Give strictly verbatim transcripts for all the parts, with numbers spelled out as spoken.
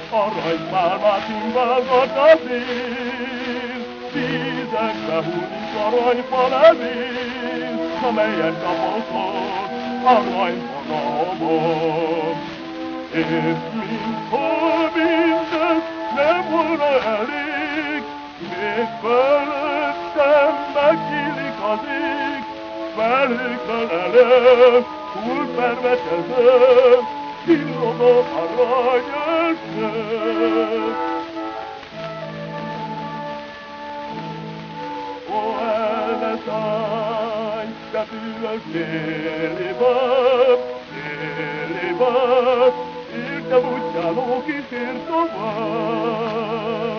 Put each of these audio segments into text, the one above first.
Aranypálmát cimbálgat a szél, vízekbe hullik aranyfa levél, amelyen kapaszol aranyfanamon. És mintha mindez nem volna elég, még fölöttem megnyílik az ég, felőkön elő, túlpervetező, csillogó aranyösök. Ó, el ne szállj, te bűnös déli bab, déli bab, értem útjáló kísér tovább.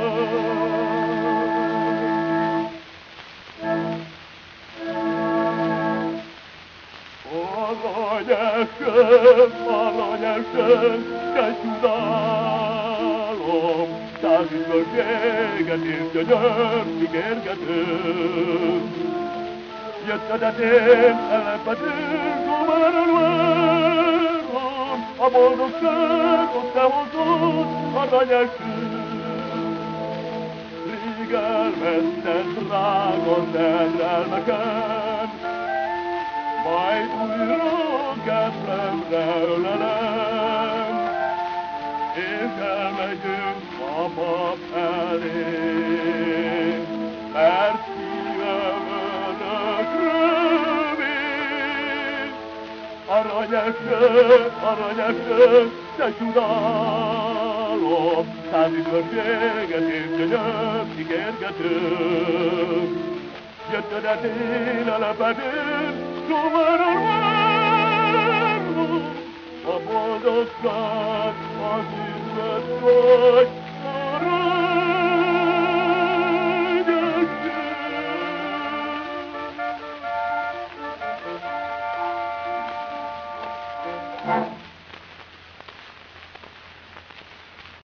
Aranyesőm, aranyesőm, te csodálom, száz üdvösséget és gyönyörű kérgetőm. Jöttedet én ellepetőn, sóváron várom, a boldogságot te hozod, aranyesőm. Rég elvesztett drága szerelmeken, majd újra kedvemre ölelem, és elmegyünk a pap elé, mert szívem önökre vér. Aranyeső, aranyeső, te csodálom, száz üdvösséget és gyönyört ígérgetőm. Jöttedet én elepedőn, sóváron várom, a boldogság, az üdvös vagy, aranyeső.